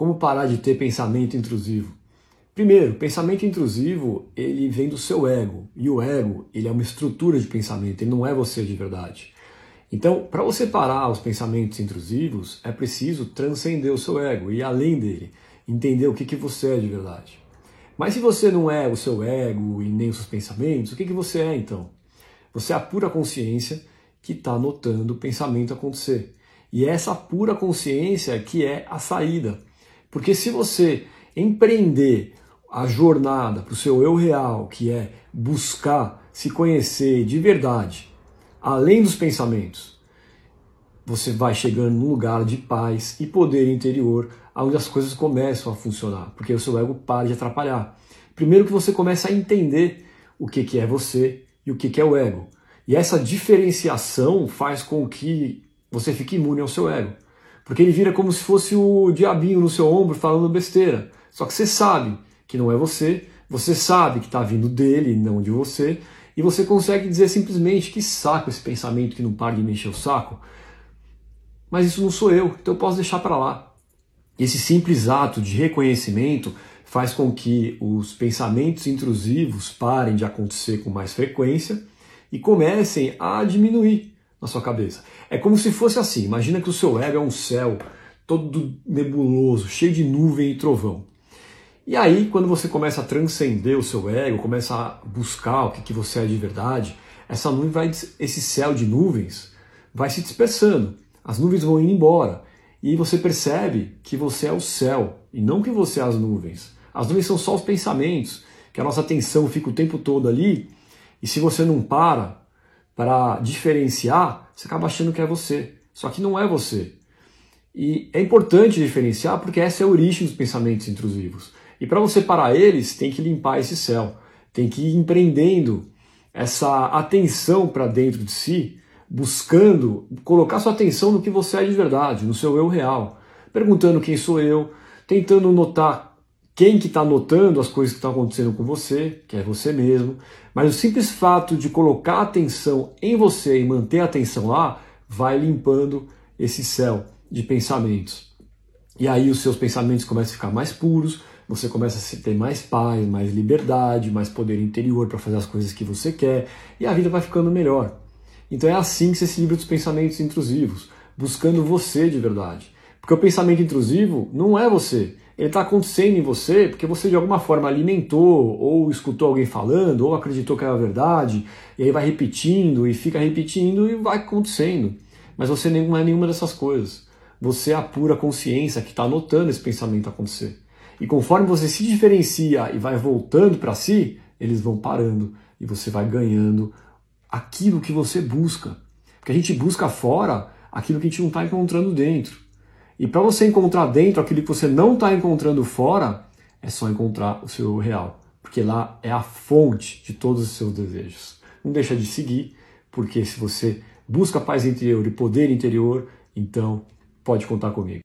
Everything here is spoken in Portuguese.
Como parar de ter pensamento intrusivo? Primeiro, pensamento intrusivo, ele vem do seu ego. E o ego, ele é uma estrutura de pensamento, ele não é você de verdade. Então, para você parar os pensamentos intrusivos, é preciso transcender o seu ego, ir além dele, entender o que você é de verdade. Mas se você não é o seu ego e nem os seus pensamentos, o que você é então? Você é a pura consciência que está notando o pensamento acontecer. E é essa pura consciência que é a saída. Porque se você empreender a jornada para o seu eu real, que é buscar se conhecer de verdade, além dos pensamentos, você vai chegando num lugar de paz e poder interior, onde as coisas começam a funcionar, porque o seu ego para de atrapalhar. Primeiro que você começa a entender o que é você e o que é o ego. E essa diferenciação faz com que você fique imune ao seu ego. Porque ele vira como se fosse o diabinho no seu ombro falando besteira. Só que você sabe que não é você sabe que está vindo dele, não de você, e você consegue dizer simplesmente: que saco esse pensamento que não para de me encher o saco. Mas isso não sou eu, então eu posso deixar para lá. Esse simples ato de reconhecimento faz com que os pensamentos intrusivos parem de acontecer com mais frequência e comecem a diminuir na sua cabeça. É como se fosse assim, imagina que o seu ego é um céu todo nebuloso, cheio de nuvem e trovão. E aí, quando você começa a transcender o seu ego, começa a buscar o que você é de verdade, esse céu de nuvens vai se dispersando, as nuvens vão indo embora, e você percebe que você é o céu, e não que você é as nuvens. As nuvens são só os pensamentos, que a nossa atenção fica o tempo todo ali, e se você não para diferenciar, você acaba achando que é você. Só que não é você. E é importante diferenciar porque essa é a origem dos pensamentos intrusivos. E para você parar eles, tem que limpar esse céu. Tem que ir empreendendo essa atenção para dentro de si, buscando colocar sua atenção no que você é de verdade, no seu eu real. Perguntando quem sou eu, tentando notar quem que está notando as coisas que estão acontecendo com você, que é você mesmo. Mas o simples fato de colocar a atenção em você e manter a atenção lá, vai limpando esse céu de pensamentos. E aí os seus pensamentos começam a ficar mais puros, você começa a ter mais paz, mais liberdade, mais poder interior para fazer as coisas que você quer, e a vida vai ficando melhor. Então é assim que você se livra dos pensamentos intrusivos, buscando você de verdade. Porque o pensamento intrusivo não é você. Ele está acontecendo em você porque você de alguma forma alimentou, ou escutou alguém falando, ou acreditou que era verdade, e aí vai repetindo, e fica repetindo, e vai acontecendo. Mas você não é nenhuma dessas coisas. Você é a pura consciência que está notando esse pensamento acontecer. E conforme você se diferencia e vai voltando para si, eles vão parando, e você vai ganhando aquilo que você busca. Porque a gente busca fora aquilo que a gente não está encontrando dentro. E para você encontrar dentro aquilo que você não está encontrando fora, é só encontrar o seu real. Porque lá é a fonte de todos os seus desejos. Não deixa de seguir, porque se você busca paz interior e poder interior, então pode contar comigo.